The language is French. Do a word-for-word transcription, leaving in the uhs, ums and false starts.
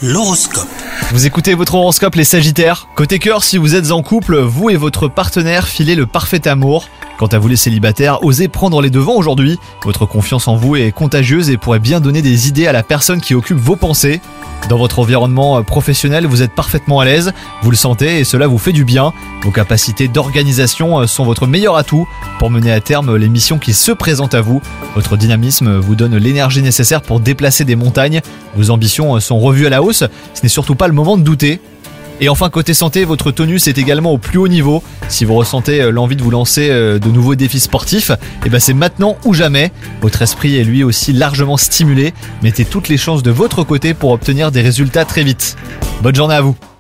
L'horoscope. Vous écoutez votre horoscope les Sagittaires. Côté cœur, si vous êtes en couple, vous et votre partenaire filez le parfait amour. Quant à vous les célibataires, osez prendre les devants aujourd'hui. Votre confiance en vous est contagieuse et pourrait bien donner des idées à la personne qui occupe vos pensées. Dans votre environnement professionnel, vous êtes parfaitement à l'aise, vous le sentez et cela vous fait du bien. Vos capacités d'organisation sont votre meilleur atout pour mener à terme les missions qui se présentent à vous. Votre dynamisme vous donne l'énergie nécessaire pour déplacer des montagnes. Vos ambitions sont revues à la hausse, ce n'est surtout pas le moment de douter. Et enfin côté santé, votre tonus est également au plus haut niveau. Si vous ressentez l'envie de vous lancer de nouveaux défis sportifs, et ben c'est maintenant ou jamais. Votre esprit est lui aussi largement stimulé. Mettez toutes les chances de votre côté pour obtenir des résultats très vite. Bonne journée à vous.